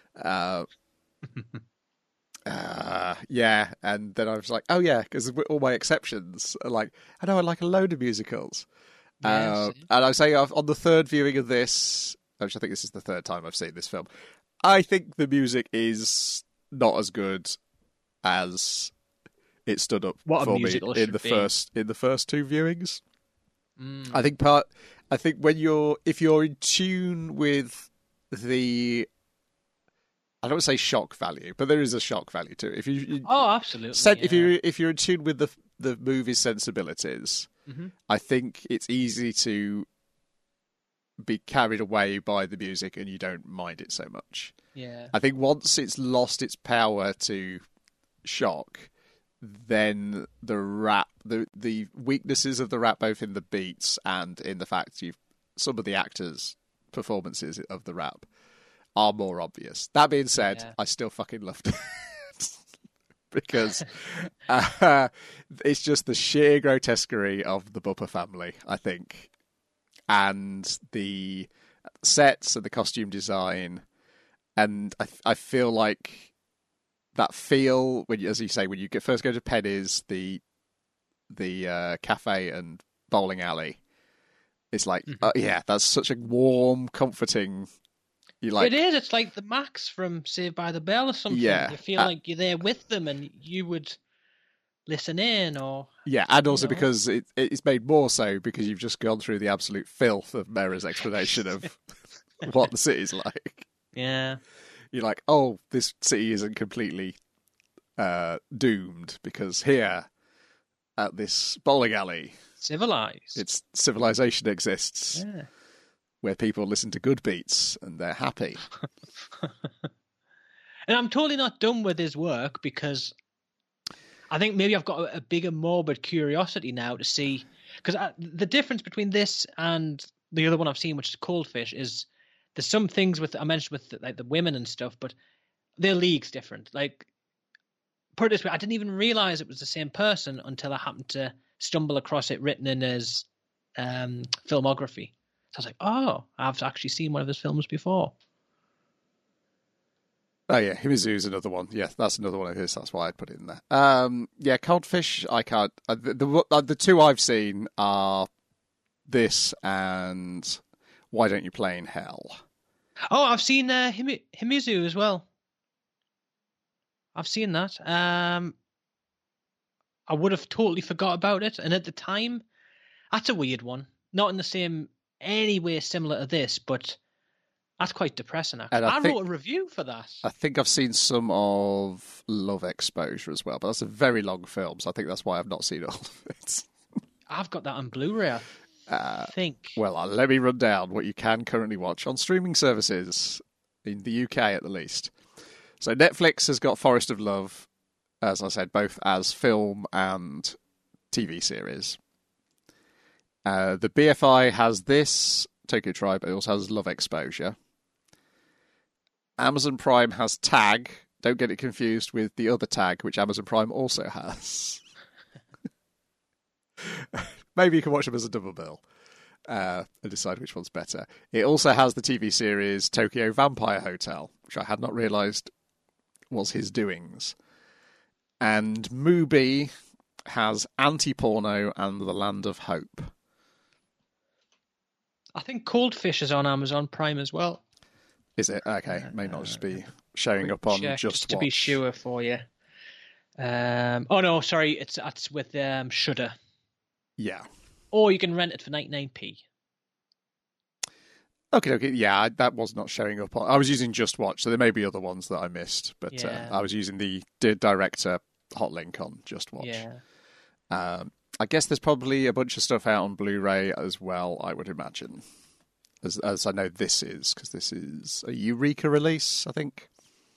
Yeah, and then I was like, oh yeah, because all my exceptions are like, I know I like a load of musicals. And I say on the third viewing of this, which I think this is the third time I've seen this film, I think the music is not as good as it stood up for me in the first two viewings. I think if you're in tune with the, I don't want to say shock value, but there is a shock value to it. Absolutely. If you're in tune with the movie's sensibilities, I think it's easy to be carried away by the music and you don't mind it so much. Yeah. I think once it's lost its power to shock, then the rap, the weaknesses of the rap, both in the beats and in the fact some of the actors' performances of the rap are more obvious. That being said, I still fucking loved it. Because it's just the sheer grotesquerie of the Bupper family, I think, and the sets and the costume design, and I feel like that feel when, as you say, when you first go to Penny's, the cafe and bowling alley, it's like, yeah, that's such a warm, comforting. You like it is. It's like the Max from Saved by the Bell or something. Yeah, You feel like you're there with them, and you would listen in, or yeah, and also because it's made more so because you've just gone through the absolute filth of Mera's explanation of what the city's like. Yeah, You're like, oh, this city isn't completely doomed because here at this bowling alley, civilized. its civilization exists Yeah. where people listen to good beats and they're happy. And I'm totally not done with his work because I think maybe I've got a bigger morbid curiosity now to see, because the difference between this and the other one I've seen, which is Cold Fish, is there's some things I mentioned with like the women and stuff, but their league's different. Like, put it this way, I didn't even realize it was the same person until I happened to stumble across it written in his filmography. So I was like, oh, I've actually seen one of his films before. Oh yeah, Himizu's another one. Yeah, that's another one of his. That's why I'd put it in there. Yeah, Cold Fish. I can't. The two I've seen are this and Why Don't You Play in Hell. Oh, I've seen Himizu as well. I've seen that. I would have totally forgot about it, and at the time, that's a weird one. Not in the same any way similar to this, but that's quite depressing. Actually, I wrote a review for that. I think I've seen some of Love Exposure as well, but that's a very long film, so I think that's why I've not seen all of it. I've got that on Blu-ray, I think. Well, let me run down what you can currently watch on streaming services in the UK, at the least. So Netflix has got Forest of Love, as I said, both as film and TV series. The BFI has this, Tokyo Tribe, it also has Love Exposure. Amazon Prime has Tag. Don't get it confused with the other Tag, which Amazon Prime also has. Maybe you can watch them as a double bill and decide which one's better. It also has the TV series Tokyo Vampire Hotel, which I had not realised was his doings. And Mubi has Anti-Porno and The Land of Hope. I think Cold Fish is on Amazon Prime as well. Is it? Okay, may not just be showing up on Just to Watch. be sure for you. Oh no, sorry, it's with Shudder. Yeah. Or you can rent it for 99p. Okay, yeah, that was not showing up. I was using Just Watch, so there may be other ones that I missed, but I was using the director hot link on Just Watch. Yeah. I guess there's probably a bunch of stuff out on Blu-ray as well, I would imagine. As I know this is, because this is a Eureka release, I think.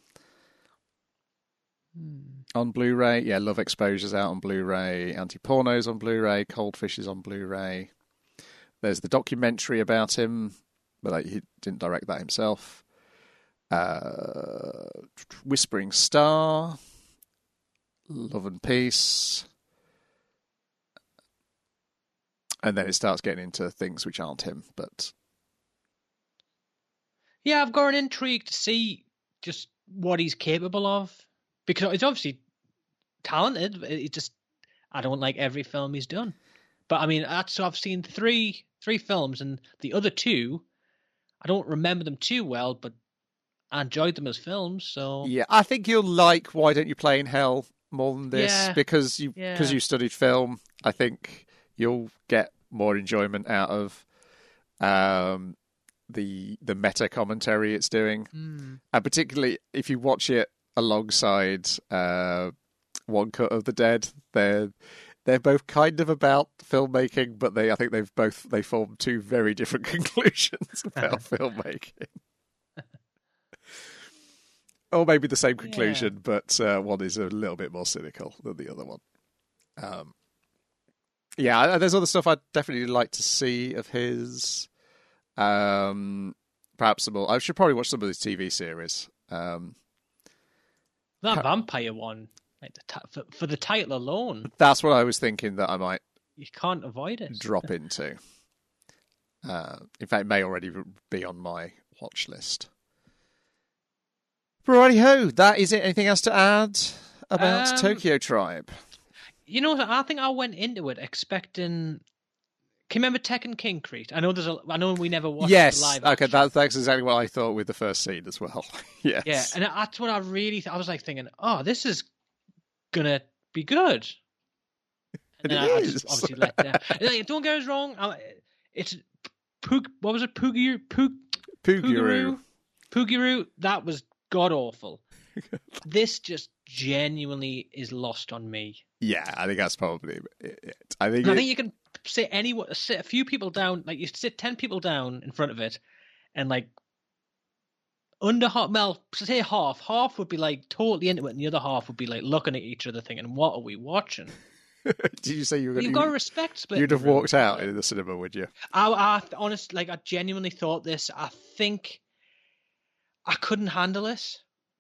On Blu-ray. Yeah, Love Exposure's out on Blu-ray. Anti-Porno's on Blu-ray. Cold Fish is on Blu-ray. There's the documentary about him, but he didn't direct that himself. Whispering Star. Love and Peace. And then it starts getting into things which aren't him, but... Yeah, I've got an intrigue to see just what he's capable of. Because he's obviously talented. I don't like every film he's done. But I mean, so I've seen three films, and the other two, I don't remember them too well, but I enjoyed them as films. So yeah, I think you'll like Why Don't You Play in Hell more than this because you studied film. I think you'll get more enjoyment out of the meta commentary it's doing, and particularly if you watch it alongside One Cut of the Dead, they're both kind of about filmmaking, but I think they form two very different conclusions about filmmaking. Or maybe the same conclusion, but one is a little bit more cynical than the other one. There's other stuff I'd definitely like to see of his. Perhaps some more. I should probably watch some of his TV series. That vampire one, like for the title alone. That's what I was thinking that I might. You can't avoid it. Drop into. In fact, it may already be on my watch list. Righty ho, that is it. Anything else to add about Tokyo Tribe? You know, I think I went into it expecting. Can you remember Tekken King Crete? I know we never watched the live. Okay, that's exactly what I thought with the first scene as well. Yes. Yeah, and that's what I really. I was like thinking, oh, this is gonna be good. And then I just obviously let down. Don't get us wrong. It's what was it? Puguru. That was god awful. This just genuinely is lost on me. Yeah, I think that's probably it. I think you can sit a few people down, like you sit 10 people down in front of it, and like under half, well, say half would be like totally into it, and the other half would be like looking at each other thinking, "What are we watching?" Did you say you were going to? You've got to respect split. You'd have walked out in the cinema, would you? I honestly, like, I genuinely thought this. I think I couldn't handle this,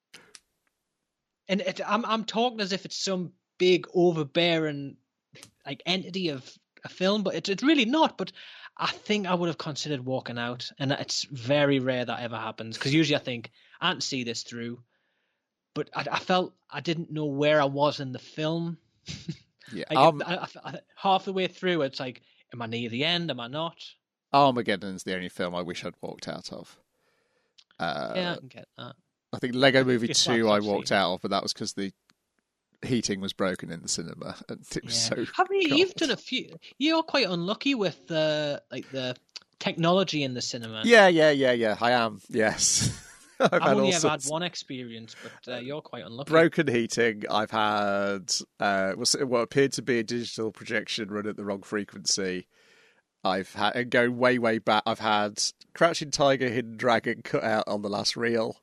and I'm talking as if it's some big overbearing like entity of a film, but it's really not. But I think I would have considered walking out, and it's very rare that ever happens because usually I think I can't see this through. But I felt I didn't know where I was in the film. Yeah, I, half the way through, it's like, am I near the end? Am I not? Armageddon's the only film I wish I'd walked out of. Yeah, I can get that. I think Lego Movie 2 I walked out of, but that was because the heating was broken in the cinema, and it was so. You've done a few. You're quite unlucky with the technology in the cinema. Yeah. I am. Yes. I've only ever had one experience, but you're quite unlucky. Broken heating. I've had what appeared to be a digital projection run at the wrong frequency. I've had, and going way back, I've had Crouching Tiger, Hidden Dragon cut out on the last reel.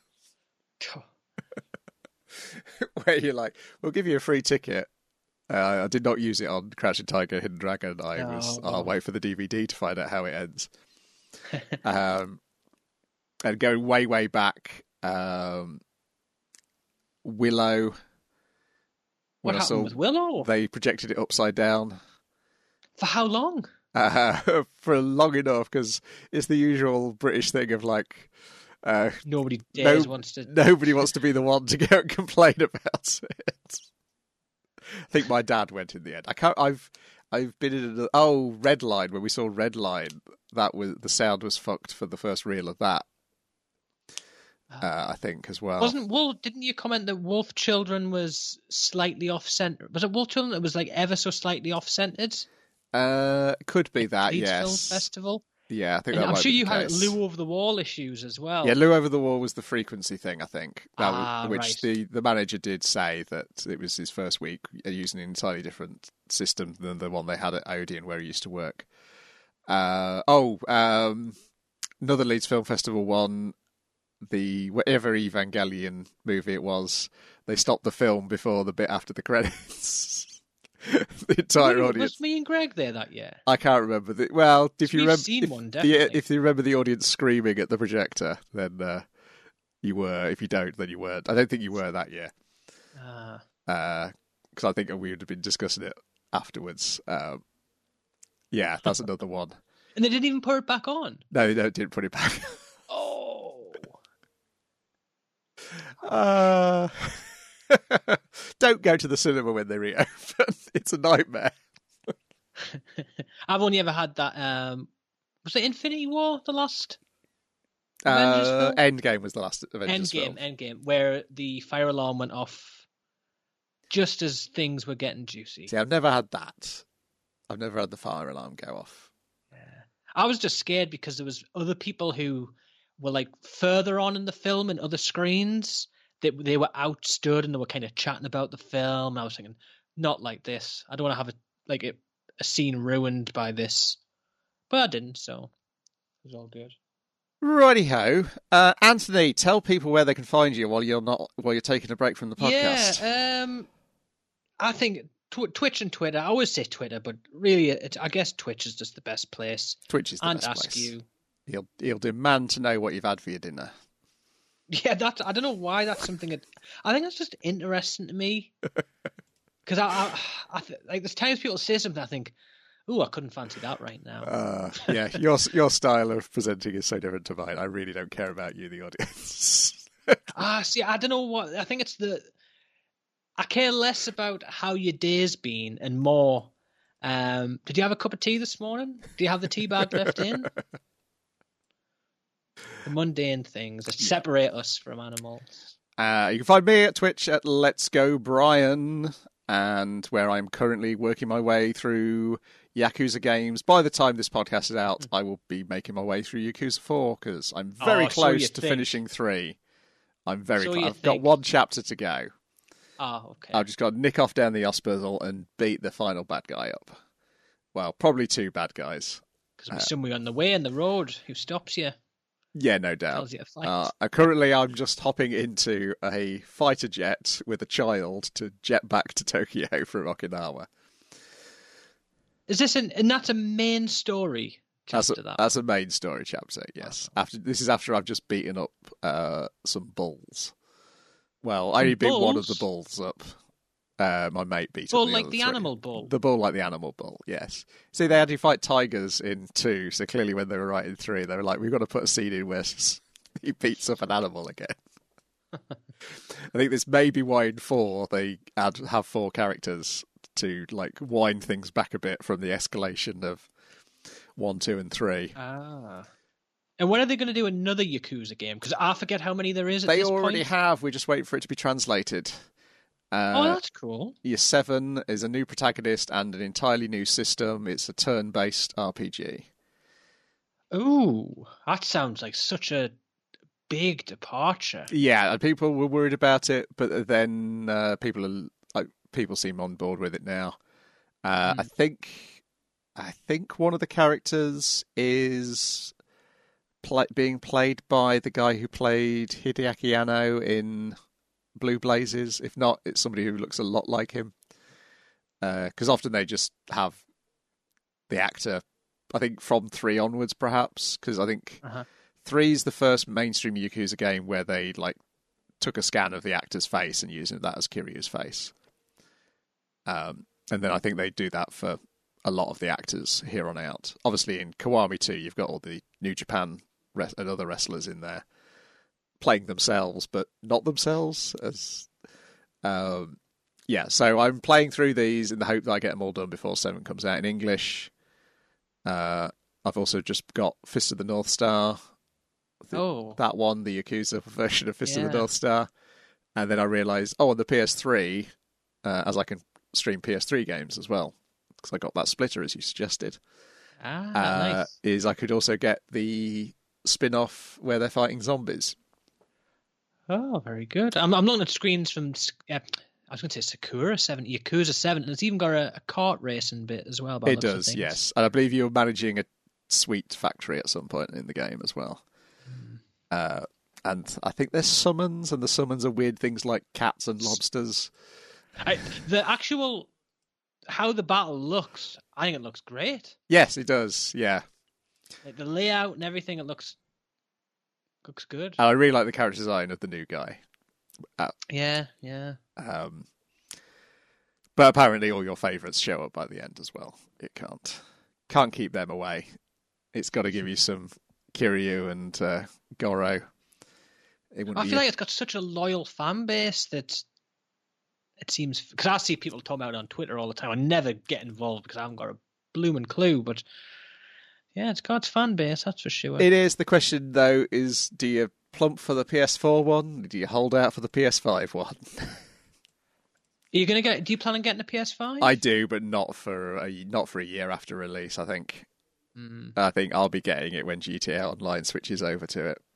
Where you're like, we'll give you a free ticket. I did not use it on Crouching Tiger, Hidden Dragon. I'll wait for the DVD to find out how it ends. And going way back, Willow. What happened with Willow? They projected it upside down. For how long? For long enough, because it's the usual British thing of like... nobody wants to be the one to go and complain about it. I think my dad went in the end. I've been in Red Line, when we saw Red Line, the sound was fucked for the first reel of that. I think as well. Didn't you comment that Wolf Children was slightly off-centered? Was it Wolf Children that was like ever so slightly off-centered? Could be that, Leeds yes. Film Festival. Yeah, I think I'm sure you had Lou Over the Wall issues as well. Yeah, Lou Over the Wall was the frequency thing, I think. Right. The manager did say that it was his first week using an entirely different system than the one they had at Odeon where he used to work. Another Leeds Film Festival one, the whatever Evangelion movie it was, they stopped the film before the bit after the credits. The entire audience. Was me and Greg there that year? I can't remember. If you remember the audience screaming at the projector, then you were. If you don't, then you weren't. I don't think you were that year. Because I think we would have been discussing it afterwards. Yeah, that's another one. And they didn't even put it back on? No, they didn't put it back. Don't go to the cinema when they reopen. It's a nightmare. I've only ever had that. Was it Infinity War the last Avengers film? Endgame was the last Avengers film. Endgame, where the fire alarm went off just as things were getting juicy. See, I've never had that. I've never had the fire alarm go off. Yeah. I was just scared because there was other people who were like further on in the film and other screens. They were outstood and they were kind of chatting about the film. I was thinking, not like this. I don't want to have a scene ruined by this. But I didn't, so it was all good. Righty-ho. Anthony, tell people where they can find you while you're taking a break from the podcast. Yeah, I think Twitch and Twitter. I always say Twitter, but really, I guess Twitch is just the best place. Twitch is the best place. And ask you. He'll demand to know what you've had for your dinner. Yeah, I don't know why that's something I think that's just interesting to me. Because I there's times people say something, I think, Ooh, I couldn't fancy that right now. Yeah, your style of presenting is so different to mine. I really don't care about you, the audience. See, I don't know what. I think it's I care less about how your day's been and more. Did you have a cup of tea this morning? Do you have the tea bag left in? The mundane things that separate us from animals. You can find me at Twitch at Let's Go Brian, and where I'm currently working my way through Yakuza games. By the time this podcast is out, I will be making my way through Yakuza 4 because I'm very close to finishing 3. I'm very close. I've got one chapter to go. Oh, okay. I've just got to nick off down the hospital and beat the final bad guy up. Well, probably 2 bad guys. Because there's somebody on the way in the road who stops you. Yeah, no doubt. Tells you to fight. Currently, I'm just hopping into a fighter jet with a child to jet back to Tokyo from Okinawa. Is this and that's a main story chapter? That's a main story chapter. Yes. Oh. After I've just beaten up some bulls. Well, I only beat one of the bulls up. My mate beat up the like other the 3. animal bull. The bull like the animal bull, yes. See, they had to fight tigers in 2, so clearly when they were writing 3, they were like, we've got to put a scene in where he beats up an animal again. I think this may be why in 4 they have 4 characters to like wind things back a bit from the escalation of 1, 2, and 3. And when are they going to do another Yakuza game? Because I forget how many there is at this point. They already have. We're just waiting for it to be translated. That's cool. Year 7 is a new protagonist and an entirely new system. It's a turn-based RPG. Ooh, that sounds like such a big departure. Yeah, and people were worried about it, but then people seem on board with it now. I think one of the characters is being played by the guy who played Hideaki Anno in Blue Blazes. If not, it's somebody who looks a lot like him. Because often they just have the actor, I think, from 3 onwards, perhaps. Because I think 3 is the first mainstream Yakuza game where they took a scan of the actor's face and used that as Kiryu's face. And then I think they do that for a lot of the actors here on out. Obviously, in Kiwami 2, you've got all the New Japan and other wrestlers in there playing themselves, but not themselves. So I'm playing through these in the hope that I get them all done before 7 comes out in English. I've also just got Fist of the North Star. That one, the Yakuza version of Fist of the North Star. And then I realised, on the PS3, as I can stream PS3 games as well, because I got that splitter as you suggested. Nice. Is I could also get the spin-off where they're fighting zombies. Oh, very good. I'm looking at screens from, I was going to say Sakura 7, Yakuza 7, and it's even got a kart racing bit as well. It does, yes. And I believe you're managing a sweet factory at some point in the game as well. And I think there's summons, and the summons are weird things like cats and lobsters. The actual, how the battle looks, I think it looks great. Yes, it does, yeah. Like the layout and everything, it looks good. And I really like the character design of the new guy. Yeah. But apparently all your favourites show up by the end as well. It can't keep them away. It's got to give you some Kiryu and Goro. I feel like it's got such a loyal fan base that it seems, because I see people talking about it on Twitter all the time. I never get involved because I haven't got a blooming clue, but yeah, it's got its fan base, that's for sure. It is. The question, though, is do you plump for the PS4 one? Do you hold out for the PS5 one? Do you plan on getting a PS5? I do, but not for a year after release, I think. I think I'll be getting it when GTA Online switches over to it.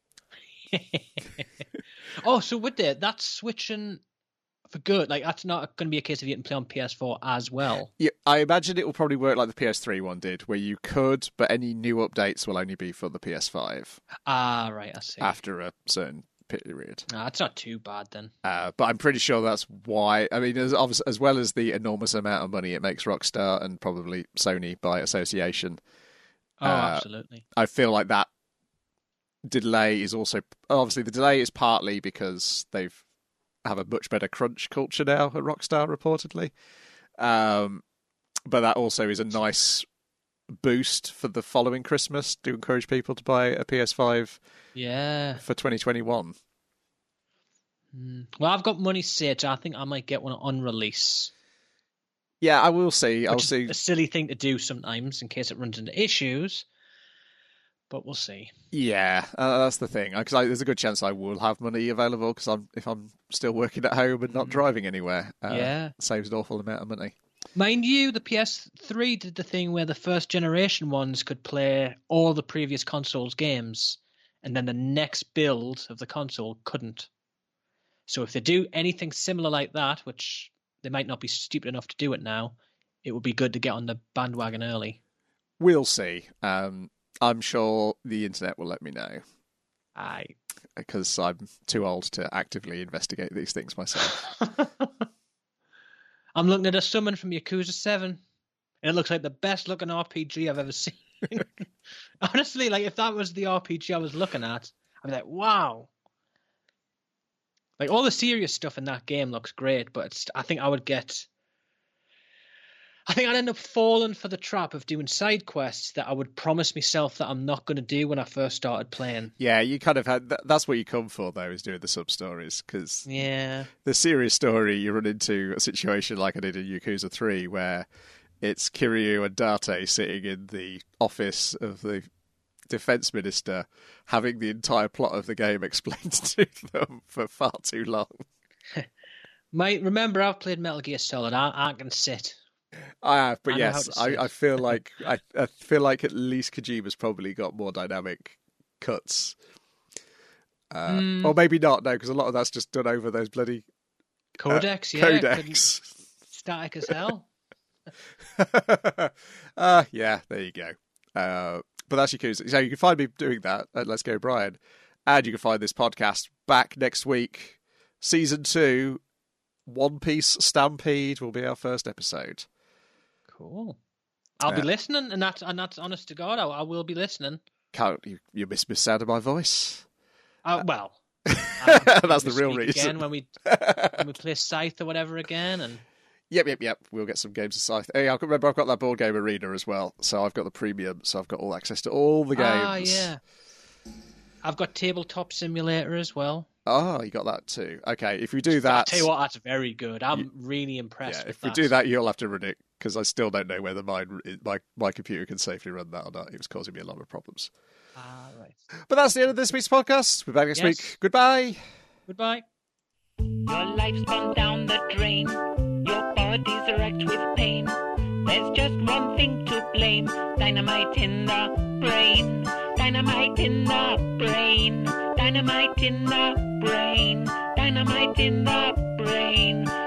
So with that's switching for good. Like, that's not going to be a case of you can play on PS4 as well. Yeah, I imagine it will probably work like the PS3 one did, where you could, but any new updates will only be for the PS5. Right, I see. After a certain period. It's not too bad then. But I'm pretty sure that's why. I mean, as well as the enormous amount of money it makes Rockstar and probably Sony by association. Absolutely. I feel like that delay is also, obviously the delay is partly because they've have a much better crunch culture now at Rockstar, reportedly. But that also is a nice boost for the following Christmas to encourage people to buy a PS5 for 2021. Well, I've got money saved, so I think I might get one on release. Yeah, I will see. I'll see. A silly thing to do sometimes in case it runs into issues, but we'll see. Yeah, that's the thing. Because there's a good chance I will have money available because if I'm still working at home and not driving anywhere. It saves an awful amount of money. Mind you, the PS3 did the thing where the first generation ones could play all the previous consoles' games, and then the next build of the console couldn't. So if they do anything similar like that, which they might not be stupid enough to do it now, it would be good to get on the bandwagon early. We'll see. I'm sure the internet will let me know. Because I'm too old to actively investigate these things myself. I'm looking at a summon from Yakuza 7, and it looks like the best looking RPG I've ever seen. Honestly, like if that was the RPG I was looking at, I'd be like, wow. Like all the serious stuff in that game looks great, but I think I'd end up falling for the trap of doing side quests that I would promise myself that I'm not going to do when I first started playing. Yeah, you kind of had... That's what you come for, though, is doing the sub-stories, because the serious story, you run into a situation like I did in Yakuza 3, where it's Kiryu and Date sitting in the office of the defense minister having the entire plot of the game explained to them for far too long. Remember, I've played Metal Gear Solid. I can sit... I have, but yes, I feel like I feel like at least Kojima's probably got more dynamic cuts, or maybe not. No, because a lot of that's just done over those bloody codecs. Codecs, static as hell. Yeah, there you go. But that's Yakuza. So you can find me doing that at Let's Go Brian, and you can find this podcast back next week. Season 2, One Piece Stampede will be our first episode. Cool. I'll be listening, and that's honest to God. I will be listening. Can't you miss sound of my voice? Well, that's the real reason. Again, when we play Scythe or whatever again, and yep. We'll get some games of Scythe. Hey, remember I've got that board game arena as well, so I've got the premium, so I've got all access to all the games. Yeah. I've got Tabletop Simulator as well. Oh, you got that too. Okay, if we do that... I'll tell you what, that's very good. I'm really impressed with that. If we do that, you'll have to run it, because I still don't know whether my computer can safely run that or not. It was causing me a lot of problems. Right. But that's the end of this week's podcast. We'll be back next week. Goodbye. Goodbye. Your life's gone down the drain. Your body's wrecked with pain. There's just one thing to blame. Dynamite in the brain. Dynamite in the brain. Dynamite in the brain. Dynamite in the brain.